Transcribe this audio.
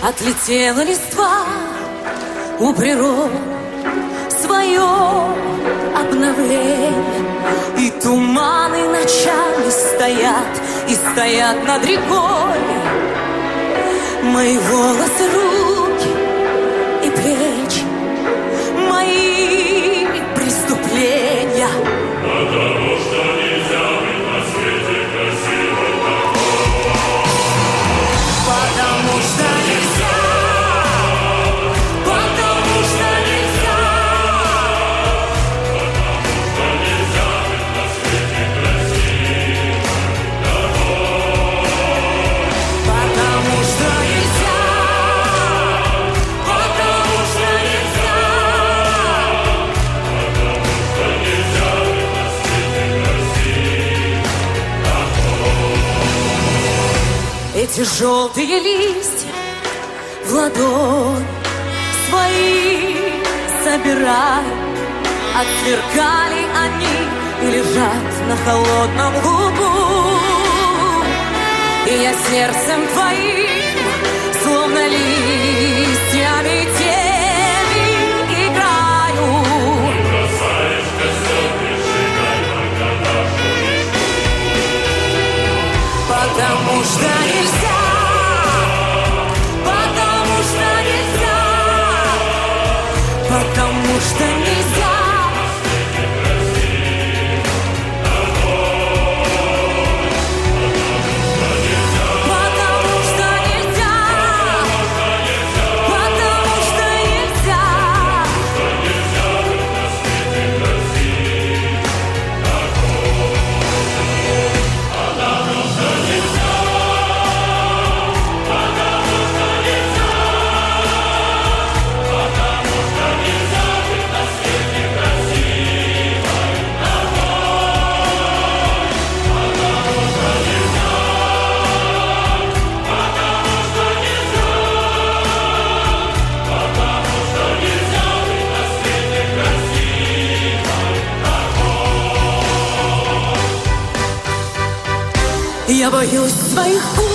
Отлетела листва у природы, свое обновление. И туманы ночами стоят, и стоят над рекой. Мои волосы, руки и плечи, мои преступления. Потому что нельзя быть на свете красивой такой. Потому что нельзя, потому что нельзя, потому что нельзя быть на свете красивой такой. потому что нельзя, потому что нельзя. Эти желтые листья в ладонь свои собирай. Отсверкали они и лежат на холодном лугу. И я сердцем твоим, словно листьями теми, играю. Бросаешь костер, прижигай только нашу мечту. Потому что нельзя, потому что нельзя, потому что нельзя. Потому что нельзя, потому что нельзя. Я боюсь своих